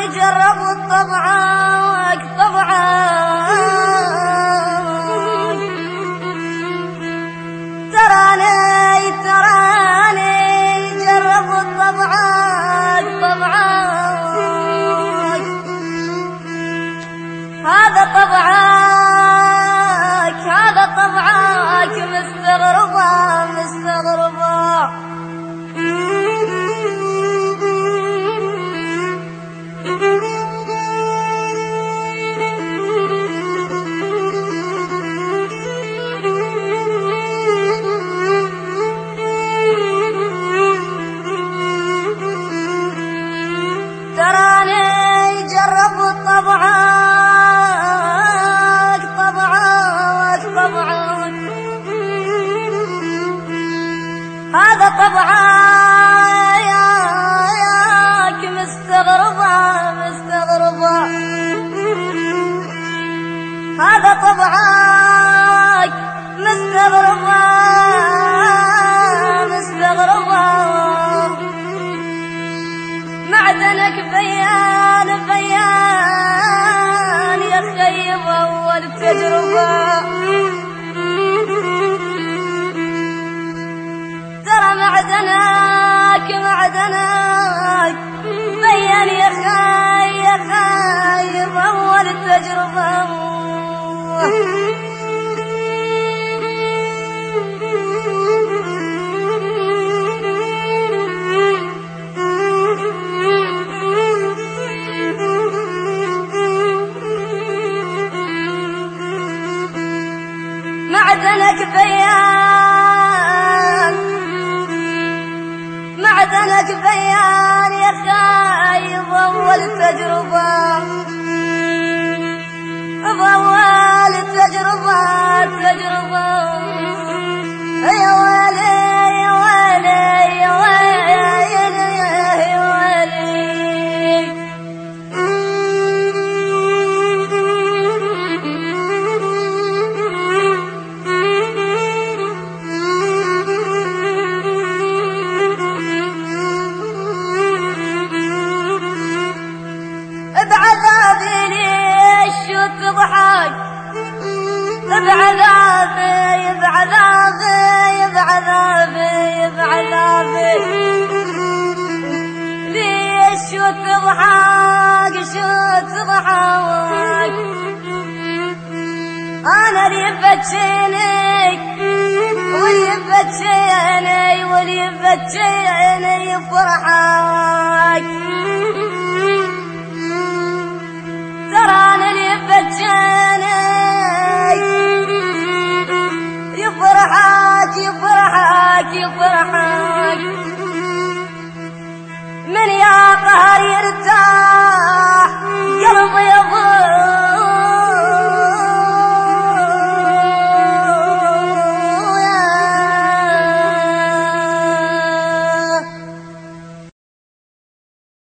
جربوا طبعك تراني جربوا طبعك هذا طبعك مستغربة تراني جربوا طبعك هذا طبعك مستغربة هذا طبعك مستغربة معدنك بيان يا خيب أول تجربة ترى معدنك بيان يا خيب أول تجربة معدنك بيان يا خايب أول تجربة يا ويلي يا ويلي يا ويلي يا ويلي بعذابي ليش وتضحك بعذابي ليش وتضحك أنا اللي بتشيني واللي بتشيني فرحك